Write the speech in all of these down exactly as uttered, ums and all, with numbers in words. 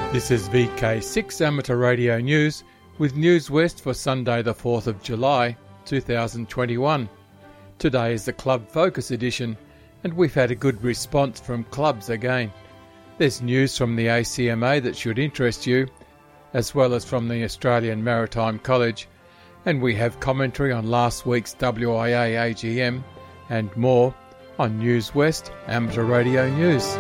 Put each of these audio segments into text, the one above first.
This is V K six Amateur Radio News with News West for Sunday the fourth of July two thousand twenty-one. Today is the Club Focus edition and we've had a good response from clubs again. There's news from the A C M A that should interest you, as well as from the Australian Maritime College, and we have commentary on last week's W I A A G M and more on News West Amateur Radio News.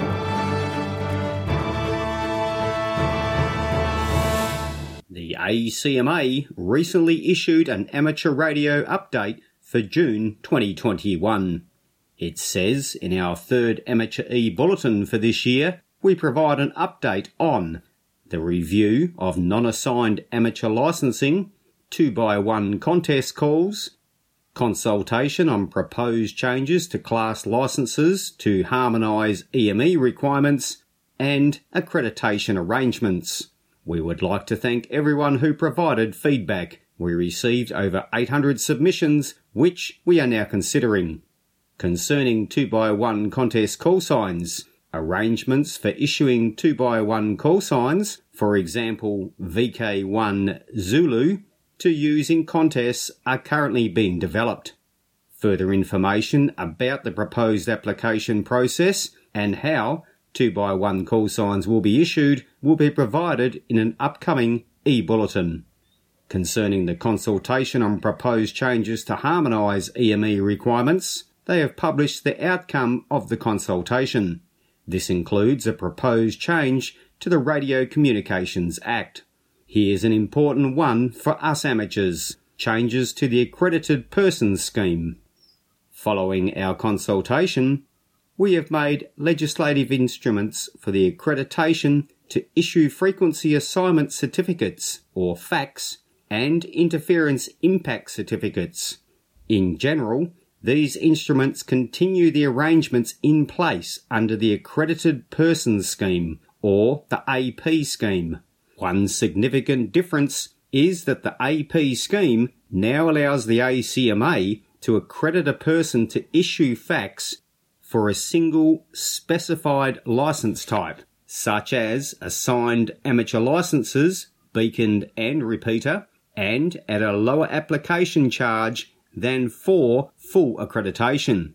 The A C M A recently issued an amateur radio update for June twenty twenty-one. It says in our third Amateur E-Bulletin for this year, we provide an update on the review of non-assigned amateur licensing, two by one contest calls, consultation on proposed changes to class licenses to harmonise E M E requirements, and accreditation arrangements. We would like to thank everyone who provided feedback. We received over eight hundred submissions, which we are now considering. Concerning two by one contest call signs, arrangements for issuing two by one call signs, for example V K one Zulu, to use in contests are currently being developed. Further information about the proposed application process and how two by one call signs will be issued will be provided in an upcoming e-bulletin. Concerning the consultation on proposed changes to harmonise E M E requirements, they have published the outcome of the consultation. This includes a proposed change to the Radio Communications Act. Here's an important one for us amateurs: changes to the Accredited Persons Scheme. Following our consultation, we have made legislative instruments for the accreditation to issue frequency assignment certificates, or F A Cs, and interference impact certificates. In general, these instruments continue the arrangements in place under the Accredited Persons Scheme, or the A P scheme. One significant difference is that the A P scheme now allows the A C M A to accredit a person to issue F A Cs for a single specified licence type, such as assigned amateur licences, beaconed and repeater, and at a lower application charge than for full accreditation.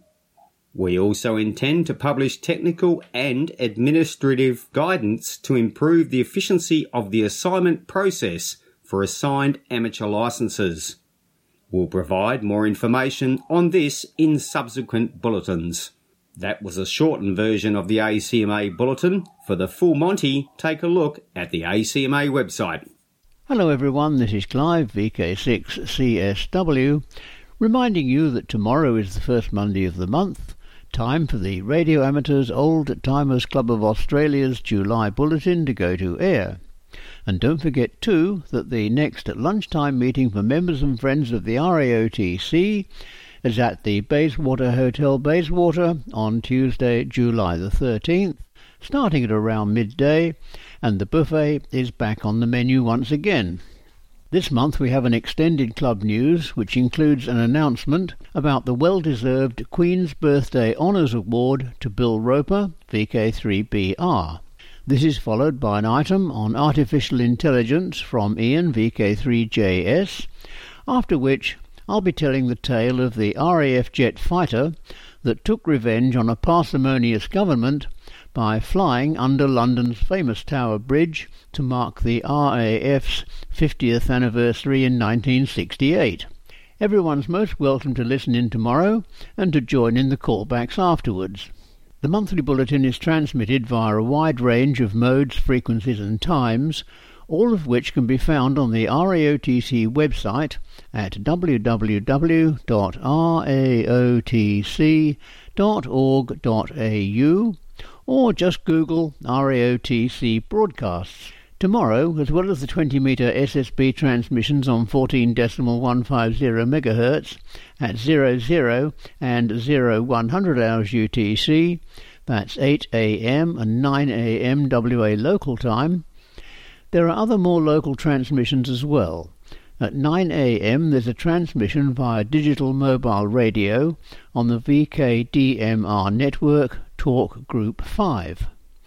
We also intend to publish technical and administrative guidance to improve the efficiency of the assignment process for assigned amateur licences. We'll provide more information on this in subsequent bulletins. That was a shortened version of the A C M A Bulletin. For the full Monty, take a look at the A C M A website. Hello everyone, this is Clive, V K six C S W, reminding you that tomorrow is the first Monday of the month, time for the Radio Amateurs Old Timers Club of Australia's July Bulletin to go to air. And don't forget too that the next lunchtime meeting for members and friends of the R A O T C is at the Bayswater Hotel Bayswater on Tuesday, July the thirteenth, starting at around midday, and the buffet is back on the menu once again. This month we have an extended club news which includes an announcement about the well-deserved Queen's Birthday Honours Award to Bill Roper, V K three B R. This is followed by an item on artificial intelligence from Ian, V K three J S, after which I'll be telling the tale of the R A F jet fighter that took revenge on a parsimonious government by flying under London's famous Tower Bridge to mark the R A F's fiftieth anniversary in nineteen sixty-eight. Everyone's most welcome to listen in tomorrow and to join in the callbacks afterwards. The monthly bulletin is transmitted via a wide range of modes, frequencies and times, all of which can be found on the R A O T C website at w w w dot r a o t c dot org dot a u or just Google R A O T C broadcasts. Tomorrow, as well as the twenty metre S S B transmissions on fourteen point one five zero megahertz at zero zero and zero one hundred hours U T C, that's eight a m and nine a m W A local time, there are other more local transmissions as well. At nine a m there's a transmission via digital mobile radio on the V K D M R network Talk Group five.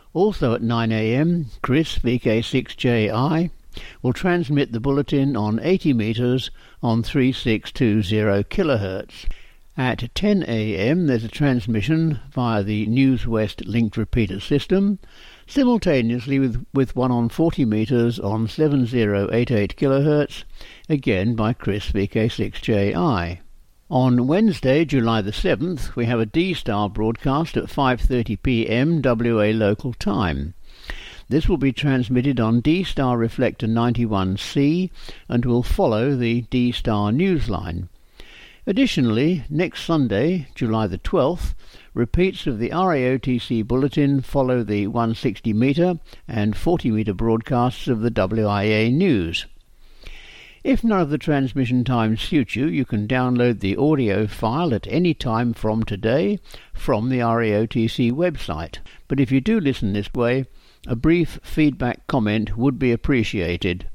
Also at nine a m, Chris, V K six J I, will transmit the bulletin on eighty metres on three six two zero kilohertz. At ten a m there's a transmission via the News West linked repeater system, simultaneously with, with one on forty metres on seven zero eight eight kilohertz, again by Chris, V K six J I. On Wednesday, July the seventh, we have a D-Star broadcast at five thirty p m W A local time. This will be transmitted on D-Star Reflector ninety-one C and will follow the D-Star newsline. Additionally, next Sunday, July the twelfth, repeats of the R A O T C bulletin follow the one hundred sixty metre and forty metre broadcasts of the W I A news. If none of the transmission times suit you, you can download the audio file at any time from today from the R A O T C website. But if you do listen this way, a brief feedback comment would be appreciated.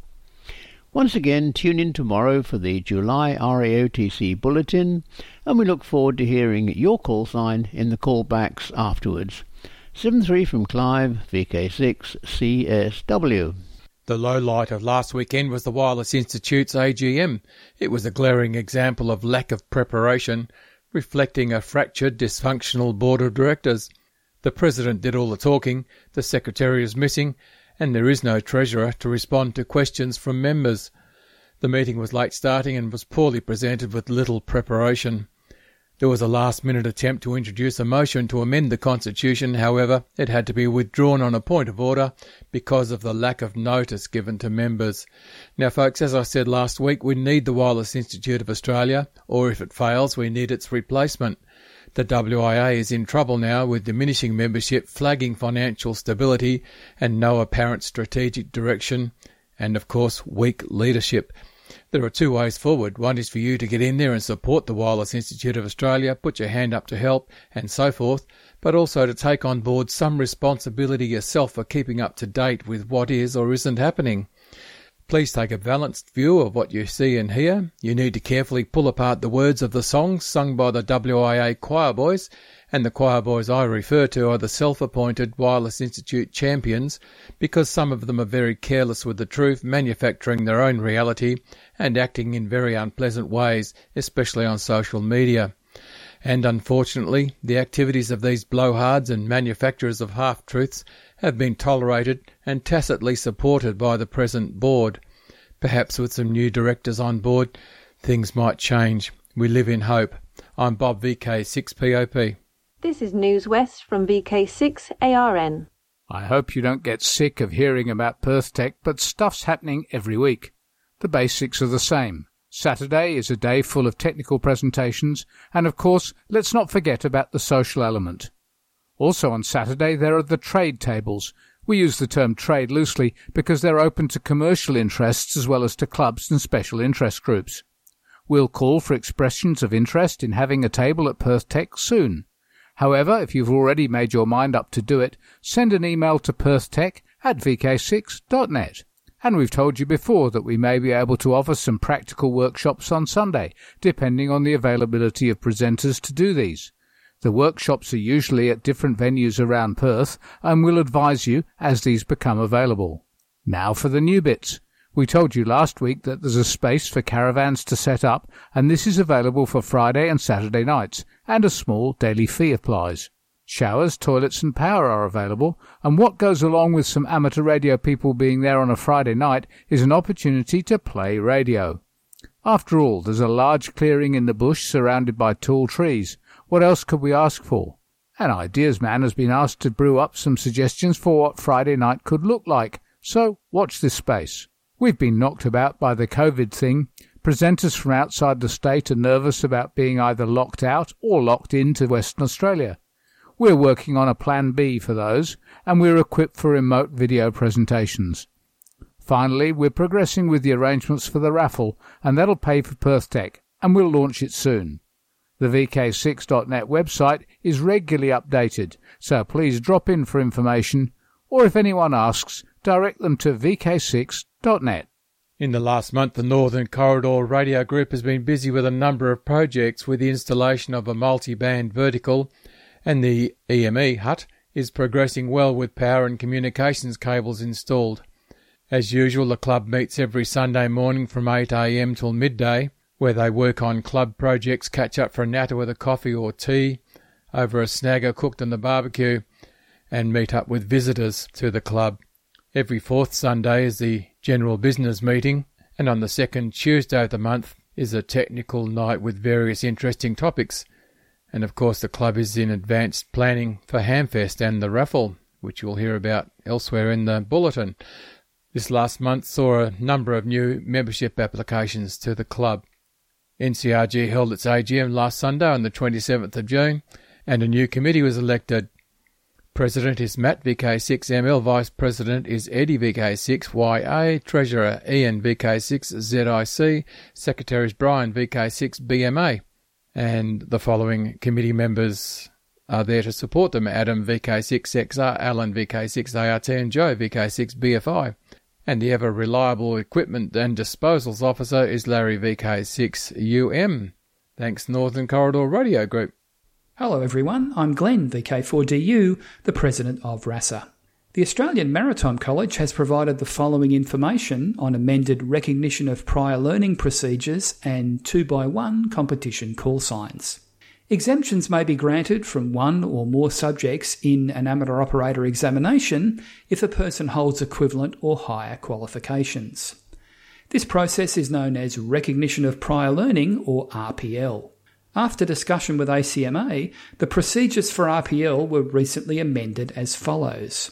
Once again, tune in tomorrow for the July R A O T C bulletin, and we look forward to hearing your call sign in the callbacks afterwards. seven three from Clive, V K six C S W. The low light of last weekend was the Wireless Institute's A G M. It was a glaring example of lack of preparation, reflecting a fractured, dysfunctional board of directors. The president did all the talking, the secretary is missing, and there is no treasurer to respond to questions from members. The meeting was late starting and was poorly presented with little preparation. There was a last-minute attempt to introduce a motion to amend the Constitution. However, it had to be withdrawn on a point of order because of the lack of notice given to members. Now, folks, as I said last week, we need the Wireless Institute of Australia, or if it fails, we need its replacement. The W I A is in trouble now with diminishing membership, flagging financial stability and no apparent strategic direction, and of course weak leadership. There are two ways forward. One is for you to get in there and support the Wireless Institute of Australia, put your hand up to help and so forth, but also to take on board some responsibility yourself for keeping up to date with what is or isn't happening. Please take a balanced view of what you see and hear. You need to carefully pull apart the words of the songs sung by the W I A choir boys, and the choir boys I refer to are the self-appointed Wireless Institute champions, because some of them are very careless with the truth, manufacturing their own reality and acting in very unpleasant ways, especially on social media. And unfortunately, the activities of these blowhards and manufacturers of half-truths have been tolerated and tacitly supported by the present board. Perhaps with some new directors on board, things might change. We live in hope. I'm Bob, V K six P O P. This is News West from V K six A R N. I hope you don't get sick of hearing about Perth Tech, but stuff's happening every week. The basics are the same. Saturday is a day full of technical presentations, and of course, let's not forget about the social element. Also on Saturday there are the trade tables. We use the term trade loosely because they're open to commercial interests as well as to clubs and special interest groups. We'll call for expressions of interest in having a table at Perth Tech soon. However, if you've already made your mind up to do it, send an email to perthtech at v k six dot net. And we've told you before that we may be able to offer some practical workshops on Sunday, depending on the availability of presenters to do these. The workshops are usually at different venues around Perth, and we'll advise you as these become available. Now for the new bits. We told you last week that there's a space for caravans to set up, and this is available for Friday and Saturday nights, and a small daily fee applies. Showers, toilets and power are available, and what goes along with some amateur radio people being there on a Friday night is an opportunity to play radio. After all, there's a large clearing in the bush surrounded by tall trees. What else could we ask for? An ideas man has been asked to brew up some suggestions for what Friday night could look like, so watch this space. We've been knocked about by the COVID thing. Presenters from outside the state are nervous about being either locked out or locked into Western Australia. We're working on a plan B for those, and we're equipped for remote video presentations. Finally, we're progressing with the arrangements for the raffle, and that'll pay for Perth Tech, and we'll launch it soon. The v k six dot net website is regularly updated, so please drop in for information, or if anyone asks, direct them to v k six dot net. In the last month, the Northern Corridor Radio Group has been busy with a number of projects with the installation of a multi-band vertical and the E M E hut is progressing well with power and communications cables installed. As usual, the club meets every Sunday morning from eight a m till midday, where they work on club projects, catch up for a natter with a coffee or tea, over a snagger cooked on the barbecue, and meet up with visitors to the club. Every fourth Sunday is the general business meeting, and on the second Tuesday of the month is a technical night with various interesting topics. And of course the club is in advanced planning for Hamfest and the raffle, which you'll hear about elsewhere in the bulletin. This last month saw a number of new membership applications to the club. N C R G held its A G M last Sunday on the twenty-seventh of June, and a new committee was elected. President is Matt V K six M L, Vice President is Eddie V K six Y A, Treasurer Ian V K six Z I C, Secretary is Brian V K six B M A. And the following committee members are there to support them: Adam V K six X R, Alan V K six A R T and Joe V K six B F I. And the ever-reliable Equipment and Disposals Officer is Larry V K six U M. Thanks Northern Corridor Radio Group. Hello everyone, I'm Glenn, V K four D U, the President of RASA. The Australian Maritime College has provided the following information on amended recognition of prior learning procedures and two by one competition call signs. Exemptions may be granted from one or more subjects in an amateur operator examination if a person holds equivalent or higher qualifications. This process is known as Recognition of Prior Learning, or R P L. After discussion with A C M A, the procedures for R P L were recently amended as follows.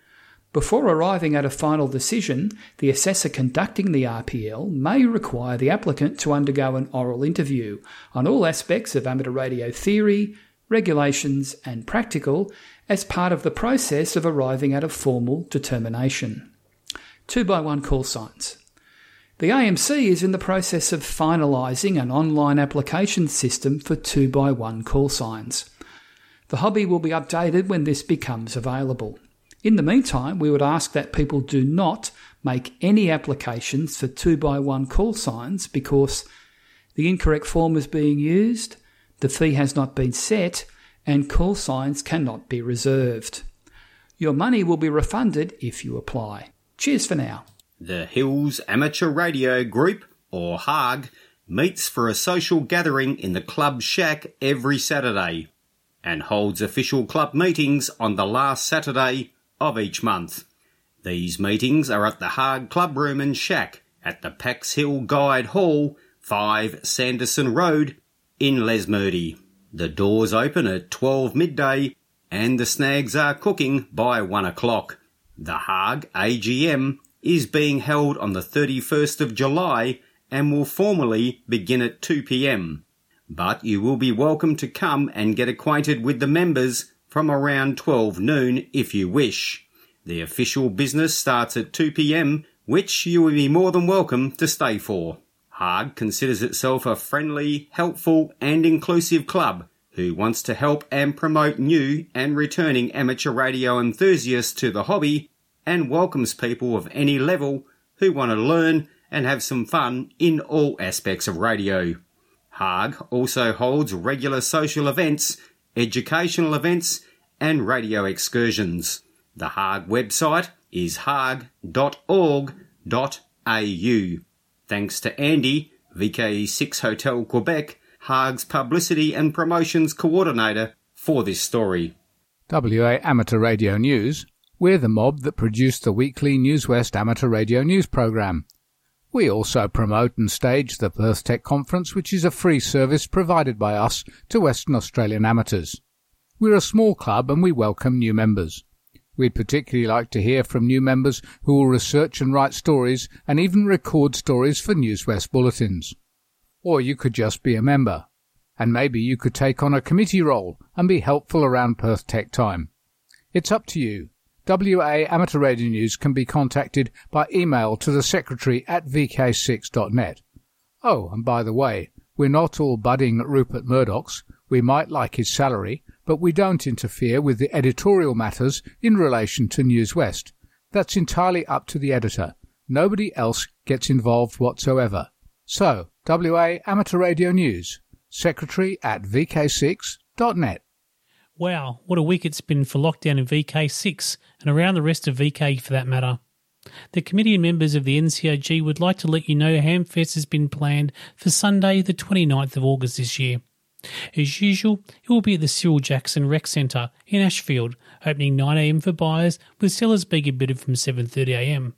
Before arriving at a final decision, the assessor conducting the R P L may require the applicant to undergo an oral interview on all aspects of amateur radio theory, regulations and practical as part of the process of arriving at a formal determination. Two by one call signs. The A M C is in the process of finalising an online application system for two by one call signs. The hobby will be updated when this becomes available. In the meantime, we would ask that people do not make any applications for two by one call signs because the incorrect form is being used, the fee has not been set, and call signs cannot be reserved. Your money will be refunded if you apply. Cheers for now. The Hills Amateur Radio Group, or H A G, meets for a social gathering in the club shack every Saturday and holds official club meetings on the last Saturday of each month. These meetings are at the H A G Club Room and Shack at the Pax Hill Guide Hall, five Sanderson Road in Lesmurdie. The doors open at twelve midday and the snags are cooking by one o'clock. The H A G A G M is being held on the thirty-first of July and will formally begin at two p m. But you will be welcome to come and get acquainted with the members from around twelve noon if you wish. The official business starts at two p m, which you will be more than welcome to stay for. H A G considers itself a friendly, helpful and inclusive club who wants to help and promote new and returning amateur radio enthusiasts to the hobby and welcomes people of any level who want to learn and have some fun in all aspects of radio. H A G also holds regular social events, educational events and radio excursions. The H A G website is haag dot org dot a u. Thanks to Andy, V K six Hotel Quebec, H A G's Publicity and Promotions Coordinator, for this story. W A Amateur Radio News. We're the mob that produced the weekly News West Amateur Radio News programme. We also promote and stage the Perth Tech Conference, which is a free service provided by us to Western Australian amateurs. We're a small club and we welcome new members. We'd particularly like to hear from new members who will research and write stories and even record stories for News West bulletins. Or you could just be a member. And maybe you could take on a committee role and be helpful around Perth Tech time. It's up to you. W A Amateur Radio News can be contacted by email to the secretary at v k six dot net. Oh, and by the way, we're not all budding Rupert Murdochs. We might like his salary, but we don't interfere with the editorial matters in relation to News West. That's entirely up to the editor. Nobody else gets involved whatsoever. So, W A Amateur Radio News, secretary at v k six dot net. Wow, what a week it's been for lockdown in V K six and around the rest of V K for that matter. The committee and members of the N C O G would like to let you know Hamfest has been planned for Sunday the twenty-ninth of August this year. As usual, it will be at the Cyril Jackson Rec Centre in Ashfield, opening nine a m for buyers with sellers being admitted from seven thirty a m.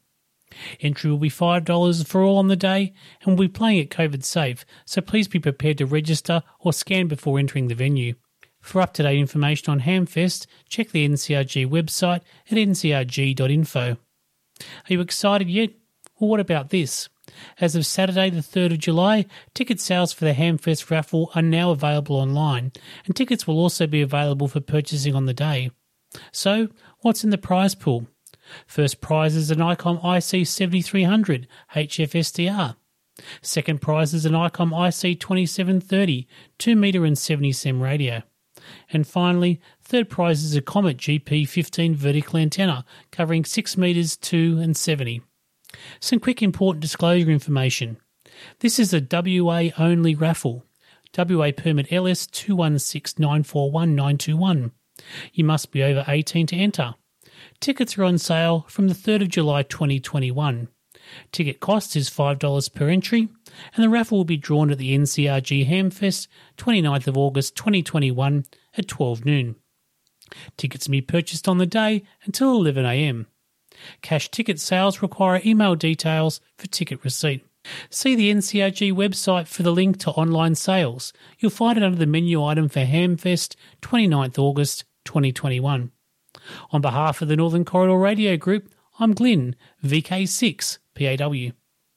Entry will be five dollars for all on the day and will be playing it COVID safe, so please be prepared to register or scan before entering the venue. For up-to-date information on Hamfest, check the N C R G website at n c r g dot info. Are you excited yet? Well, what about this? As of Saturday the third of July, ticket sales for the Hamfest raffle are now available online, and tickets will also be available for purchasing on the day. So, what's in the prize pool? First prize is an ICOM I C seventy-three hundred H F S D R. Second prize is an ICOM I C twenty-seven thirty two metre and seventy centimetre radio. And finally, third prize is a Comet G P fifteen vertical antenna covering six metres two and seventy. Some quick important disclosure information. This is a W A only raffle. W A permit L S two one six nine four one nine two one. You must be over eighteen to enter. Tickets are on sale from the third of July twenty twenty-one. Ticket cost is five dollars per entry, and the raffle will be drawn at the N C R G Hamfest, twenty-ninth of August twenty twenty-one at twelve noon. Tickets can be purchased on the day until eleven a m. Cash ticket sales require email details for ticket receipt. See the N C R G website for the link to online sales. You'll find it under the menu item for Hamfest, twenty-ninth of August twenty twenty-one. On behalf of the Northern Corridor Radio Group, I'm Glyn, V K six P A W.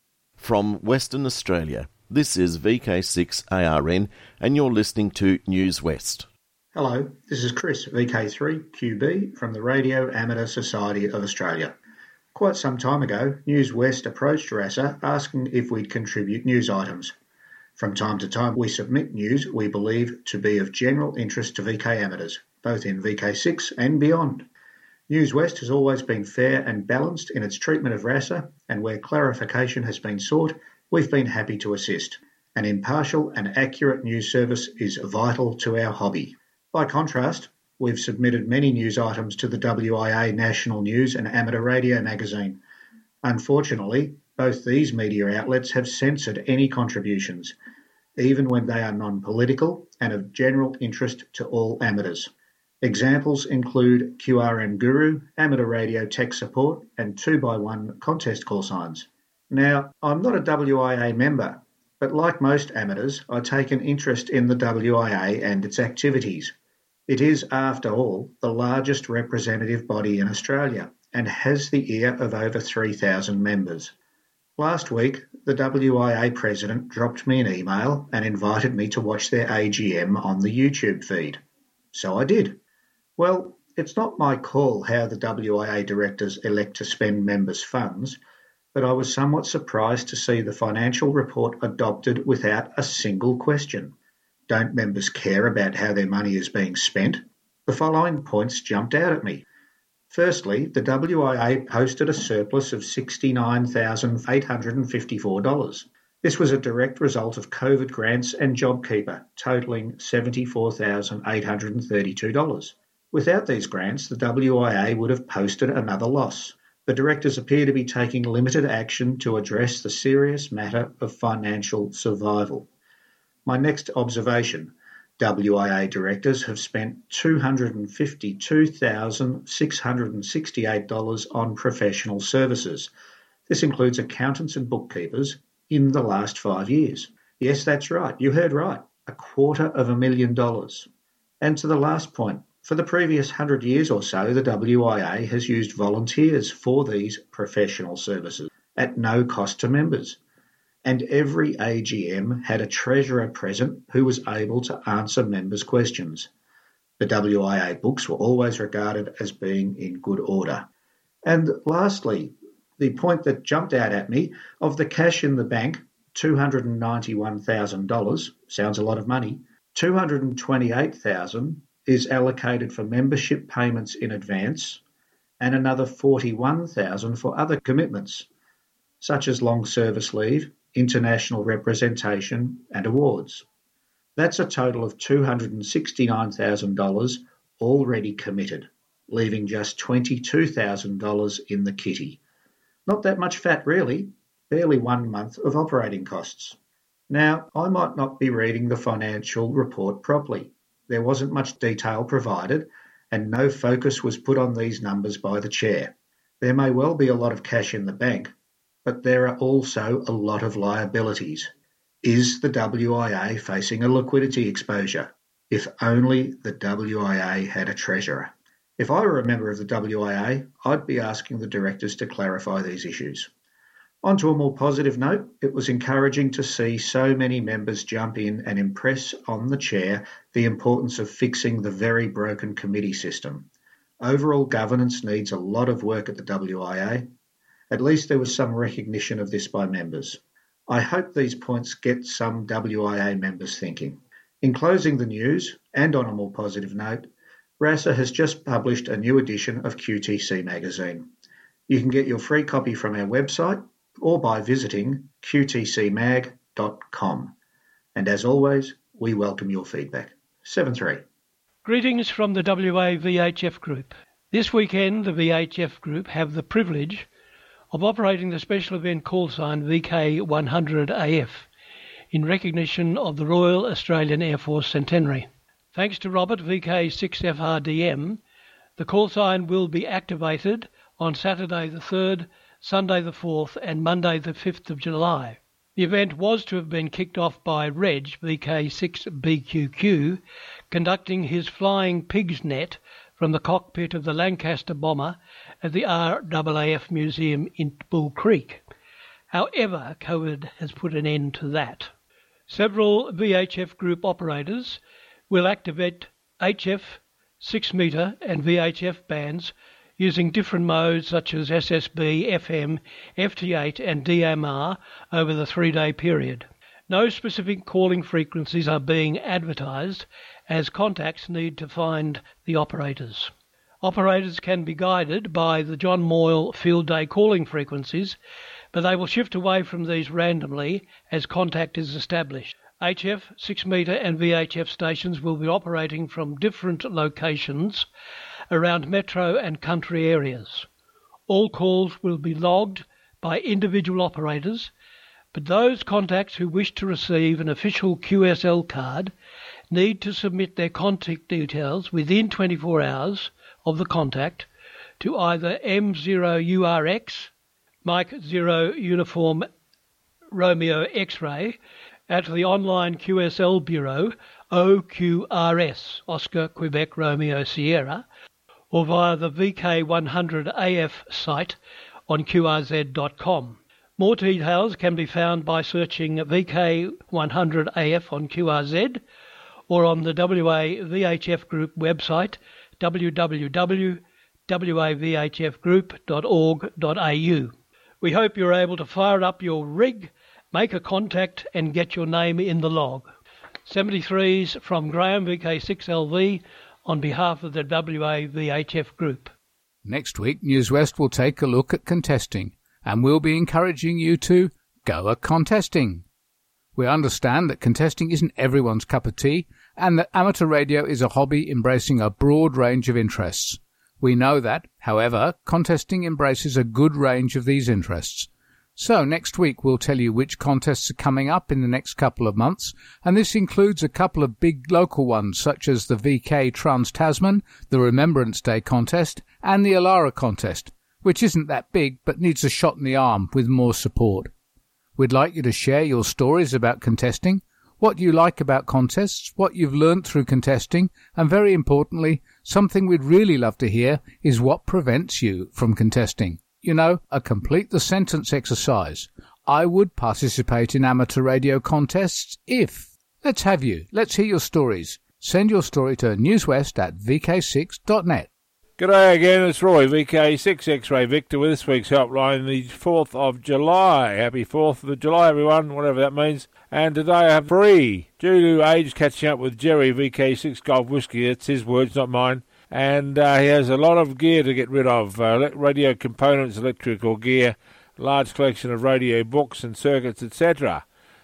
From Western Australia, this is V K six A R N and you're listening to News West. Hello, this is Chris, V K three Q B from the Radio Amateur Society of Australia. Quite some time ago, News West approached RASA asking if we'd contribute news items. From time to time, we submit news we believe to be of general interest to V K amateurs, both in V K six and beyond. News West has always been fair and balanced in its treatment of RASA, and where clarification has been sought, we've been happy to assist. An impartial and accurate news service is vital to our hobby. By contrast, we've submitted many news items to the W I A National News and Amateur Radio magazine. Unfortunately, both these media outlets have censored any contributions, even when they are non-political and of general interest to all amateurs. Examples include Q R N Guru, Amateur Radio Tech Support, and two by one contest call signs. Now, I'm not a W I A member, but like most amateurs, I take an interest in the W I A and its activities. It is, after all, the largest representative body in Australia and has the ear of over three thousand members. Last week, the W I A president dropped me an email and invited me to watch their A G M on the YouTube feed. So I did. Well, it's not my call how the W I A directors elect to spend members' funds, but I was somewhat surprised to see the financial report adopted without a single question. Don't members care about how their money is being spent? The following points jumped out at me. Firstly, the W I A posted a surplus of sixty-nine thousand eight hundred fifty-four dollars. This was a direct result of COVID grants and JobKeeper, totalling seventy-four thousand eight hundred thirty-two dollars. Without these grants, the W I A would have posted another loss. The directors appear to be taking limited action to address the serious matter of financial survival. My next observation, W I A directors have spent two hundred fifty-two thousand six hundred sixty-eight dollars on professional services. This includes accountants and bookkeepers in the last five years. Yes, that's right, you heard right, a quarter of a million dollars. And to the last point, for the previous hundred years or so, the W I A has used volunteers for these professional services at no cost to members. And every A G M had a treasurer present who was able to answer members' questions. The W I A books were always regarded as being in good order. And lastly, the point that jumped out at me, of the cash in the bank, two hundred ninety-one thousand dollars, sounds a lot of money, two hundred twenty-eight thousand dollars is allocated for membership payments in advance and another forty-one thousand dollars for other commitments, such as long service leave, international representation and awards. That's a total of two hundred sixty-nine thousand dollars, already committed, leaving just twenty-two thousand dollars in the kitty. Not that much fat really, barely one month of operating costs. Now, I might not be reading the financial report properly. There wasn't much detail provided, and no focus was put on these numbers by the chair. There may well be a lot of cash in the bank, but there are also a lot of liabilities. Is the W I A facing a liquidity exposure? If only the W I A had a treasurer. If I were a member of the W I A, I'd be asking the directors to clarify these issues. On to a more positive note, it was encouraging to see so many members jump in and impress on the chair the importance of fixing the very broken committee system. Overall governance needs a lot of work at the W I A. At least there was some recognition of this by members. I hope these points get some W I A members thinking. In closing the news, and on a more positive note, RASA has just published a new edition of Q T C magazine. You can get your free copy from our website or by visiting q t c mag dot com. And as always, we welcome your feedback. seven three. Greetings from the W A V H F Group. This weekend, the V H F Group have the privilege of operating the special event call sign V K one hundred A F in recognition of the Royal Australian Air Force Centenary. Thanks to Robert, V K six F R D M, the call sign will be activated on Saturday the third, Sunday the fourth and Monday the fifth of July. The event was to have been kicked off by Reg, V K six B Q Q, conducting his flying pig's net from the cockpit of the Lancaster bomber at the R A A F Museum in Bull Creek. However, COVID has put an end to that. Several V H F Group operators will activate H F, six metre and V H F bands using different modes such as S S B, F M, F T eight and D M R over the three-day period. No specific calling frequencies are being advertised as contacts need to find the operators. Operators can be guided by the John Moyle Field Day calling frequencies, but they will shift away from these randomly as contact is established. H F, six metre and V H F stations will be operating from different locations around metro and country areas. All calls will be logged by individual operators, but those contacts who wish to receive an official Q S L card need to submit their contact details within twenty-four hours of the contact to either M zero U R X, Mike zero Uniform Romeo X-ray, at the online Q S L Bureau O Q R S, Oscar Quebec Romeo Sierra, or via the V K one hundred A F site on Q R Z dot com. More details can be found by searching V K one hundred A F on Q R Z or on the W A V H F Group website w w w dot w a v h f group dot org dot a u. We hope you're able to fire up your rig, make a contact and get your name in the log. seventy-threes from Graham, V K six L V, on behalf of the W A V H F Group. Next week, News West will take a look at contesting, and we'll be encouraging you to go a contesting. We understand that contesting isn't everyone's cup of tea, and that amateur radio is a hobby embracing a broad range of interests. We know that, however, contesting embraces a good range of these interests. So next week we'll tell you which contests are coming up in the next couple of months, and this includes a couple of big local ones such as the V K Trans-Tasman, the Remembrance Day contest, and the Alara contest, which isn't that big but needs a shot in the arm with more support. We'd like you to share your stories about contesting, what you like about contests, what you've learnt through contesting, and very importantly, something we'd really love to hear is what prevents you from contesting. You know, a complete the sentence exercise. I would participate in amateur radio contests if. Let's have you. Let's hear your stories. Send your story to newswest at v k six dot net. G'day again, it's Roy, V K six X-Ray Victor with this week's helpline, the fourth of July. Happy fourth of July, everyone, whatever that means. And today I have free, due to age, catching up with Jerry, V K six Golf Whiskey. It's his words, not mine. And uh, he has a lot of gear to get rid of, uh, radio components, electrical gear, large collection of radio books and circuits, et cetera.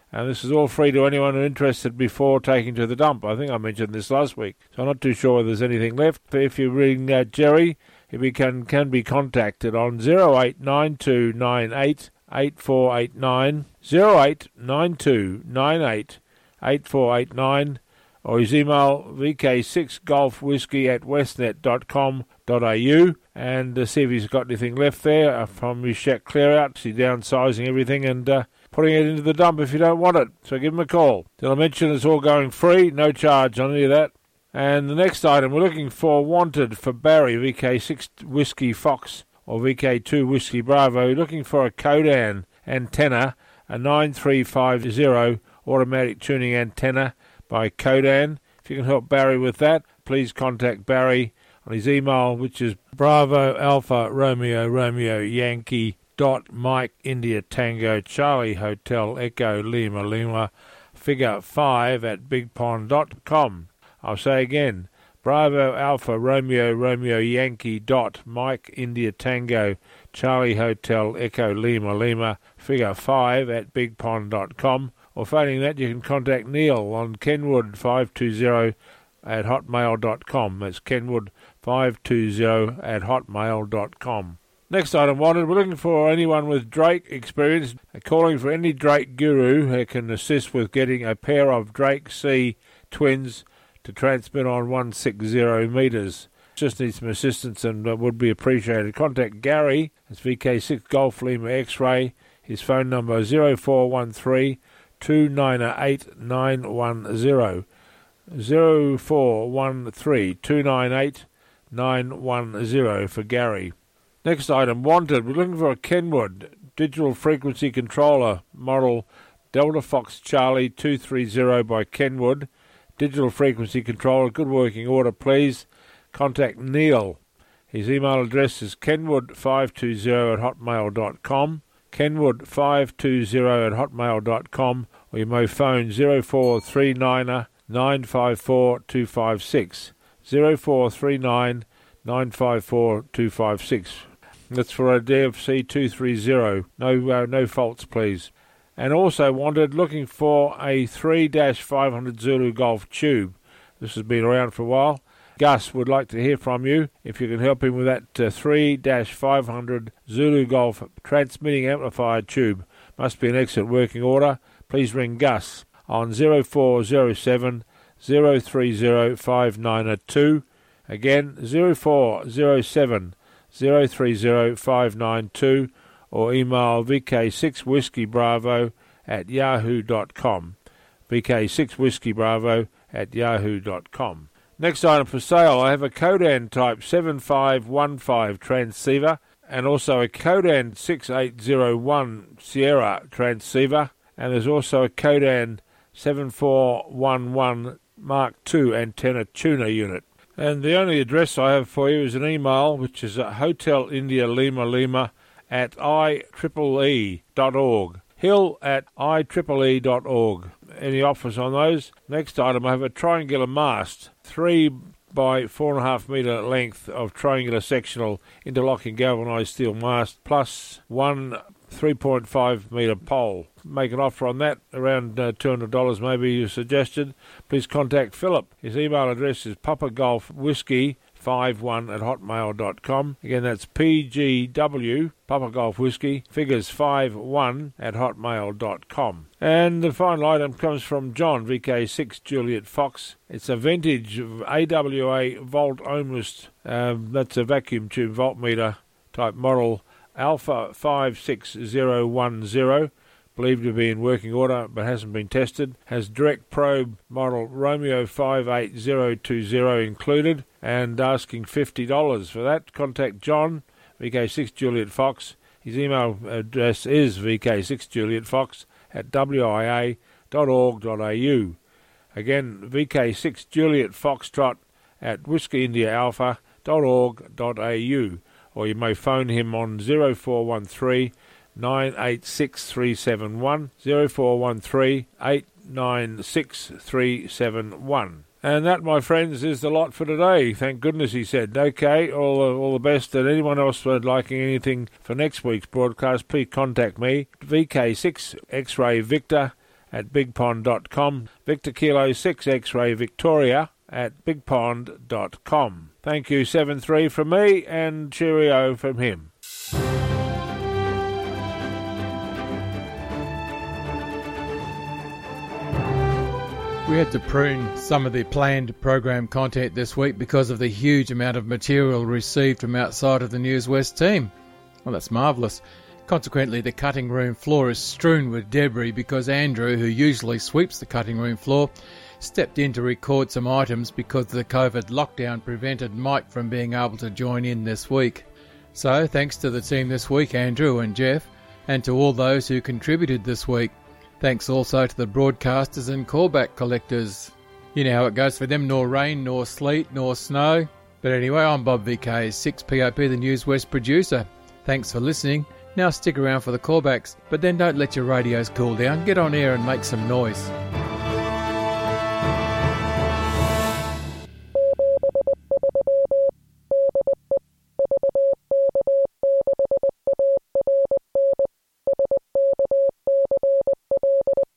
And this is all free to anyone who is interested before taking to the dump. I think I mentioned this last week, so I'm not too sure whether there's anything left. But if you ring uh, Jerry, he can, can be contacted on zero eight nine two nine eight eight four eight nine, zero eight nine two nine eight eight four eight nine, or his email v k six golf whiskey at westnet dot com dot a u, and uh, see if he's got anything left there uh, from his shack clear out. He's downsizing everything and uh, putting it into the dump if you don't want it. So give him a call. Did I mention it's all going free? No charge on any of that. And the next item, we're looking for wanted for Barry, V K six Whiskey Fox or V K two Whiskey Bravo, looking for a Codan antenna, a nine three five zero automatic tuning antenna by Codan. If you can help Barry with that, please contact Barry on his email, which is Bravo Alpha Romeo Romeo Yankee dot Mike India Tango Charlie Hotel Echo Lima Lima figure five at bigpond dot com. I'll say again, Bravo Alpha Romeo Romeo Yankee dot Mike India Tango Charlie Hotel Echo Lima Lima figure five at bigpond dot com. Or failing that, you can contact Neil on Kenwood five two zero at hotmail dot com. That's Kenwood five two zero at hotmail dot com. Next item wanted, we're looking for anyone with Drake experience, calling for any Drake guru who can assist with getting a pair of Drake C twins to transmit on one sixty metres. Just need some assistance and uh, would be appreciated. Contact Gary, it's V K six Golf Lima X-Ray. His phone number is zero four one three two nine eight nine one zero. zero four one three two nine eight nine one zero for Gary. Next item, wanted. We're looking for a Kenwood digital frequency controller model Delta Fox Charlie two three zero by Kenwood. Digital frequency controller, good working order, please. Contact Neil. His email address is kenwood five two zero at hotmail dot com. kenwood five two zero at hotmail dot com, or you may phone zero four three nine nine five four two five six. zero four three nine nine five four two five six. That's for a D F C two three zero. No, uh, no faults, please. And also wanted, looking for a three five hundred Zulu Golf tube. This has been around for a while. Gus would like to hear from you if you can help him with that uh, three five hundred Zulu Golf transmitting amplifier tube. Must be an excellent working order. Please ring Gus on zero four zero seven zero three zero five nine two. Again, zero four zero seven zero three zero five nine two, or email v k six whiskey bravo at yahoo dot com. v k six whiskey bravo at yahoo dot com. Next item for sale, I have a Codan Type seven five one five transceiver and also a Codan six eight zero one Sierra transceiver, and there's also a Codan seven four one one Mark two antenna tuner unit. And the only address I have for you is an email, which is at Hotel India Lima Lima at I triple E dot org. Hill at I triple E dot org. Any offers on those? Next item, I have a triangular mast, three by four and a half metre length of triangular sectional interlocking galvanised steel mast, plus one three point five metre pole. Make an offer on that, around uh, two hundred dollars maybe you suggested. Please contact Philip. His email address is Papa Golf Whiskey fifty-one at hotmail dot com. Again, that's P G W, Papa Golf Whiskey, figures fifty-one at hotmail dot com. And the final item comes from John, V K six Juliet Fox. It's a vintage A W A volt ohmless, um, that's a vacuum tube voltmeter type model, Alpha five six zero one zero. Believed to be in working order but hasn't been tested. Has direct probe model Romeo five eight zero two zero included, and asking fifty dollars for that. Contact John, V K six Juliet Fox. His email address is v k six juliet fox at w i a dot org dot a u. Again, v k six Juliet Foxtrot at whiskey india alpha dot org dot a u, or you may phone him on zero four one three nine eight six three seven one, zero four one three eight nine six three seven one. And that, my friends, is the lot for today. Thank goodness, he said. Okay, all, uh, all the best. And anyone else would liking anything for next week's broadcast, please contact me, V K six X-Ray Victor at big pond dot com. Victor Kilo six X-Ray Victoria at big pond dot com. Thank you, seven three from me, and cheerio from him. We had to prune some of the planned program content this week because of the huge amount of material received from outside of the News West team. Well, that's marvellous. Consequently, the cutting room floor is strewn with debris because Andrew, who usually sweeps the cutting room floor, stepped in to record some items because the COVID lockdown prevented Mike from being able to join in this week. So, thanks to the team this week, Andrew and Jeff, and to all those who contributed this week. Thanks also to the broadcasters and callback collectors. You know how it goes for them, nor rain, nor sleet, nor snow. But anyway, I'm Bob V K six P O P, the News West producer. Thanks for listening. Now stick around for the callbacks, but then don't let your radios cool down. Get on air and make some noise.